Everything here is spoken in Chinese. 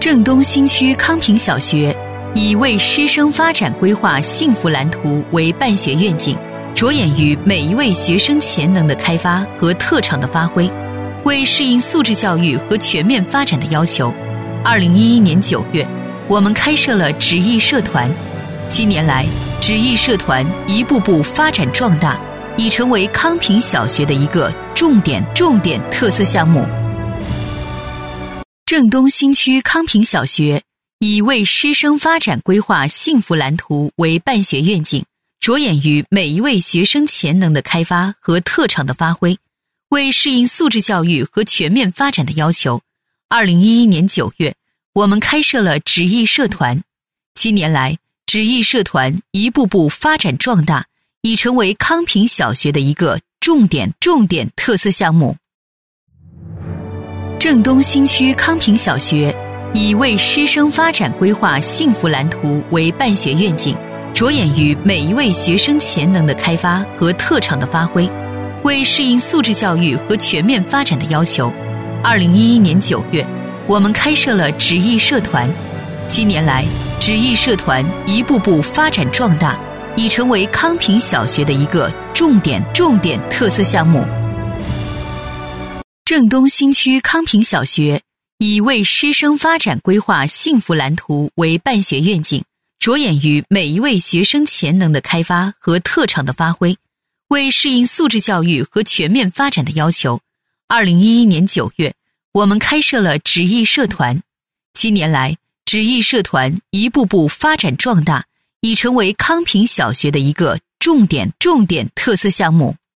郑东新区康平小学以为师生发展规划幸福蓝图为办学愿景，着眼于每一位学生潜能的开发和特长的发挥，为适应素质教育和全面发展的要求，2011年9月，我们开设了执艺社团。7年来，执艺社团一步步发展壮大，已成为康平小学的一个重点特色项目。郑东新区康平小学以为师生发展规划幸福蓝图为办学愿景，着眼于每一位学生潜能的开发和特长的发挥，为适应素质教育和全面发展的要求，2011年9月，我们开设了执艺社团。7年来，执艺社团一步步发展壮大，已成为康平小学的一个重点特色项目。郑东新区康平小学以为师生发展规划幸福蓝图为办学愿景，着眼于每一位学生潜能的开发和特长的发挥，为适应素质教育和全面发展的要求，2011年9月，我们开设了执艺社团。7年来，执艺社团一步步发展壮大，已成为康平小学的一个重点特色项目。郑东新区康平小学以为师生发展规划幸福蓝图为办学愿景，着眼于每一位学生潜能的开发和特长的发挥，为适应素质教育和全面发展的要求，2011年9月，我们开设了执艺社团。7年来，执艺社团一步步发展壮大，已成为康平小学的一个重点特色项目。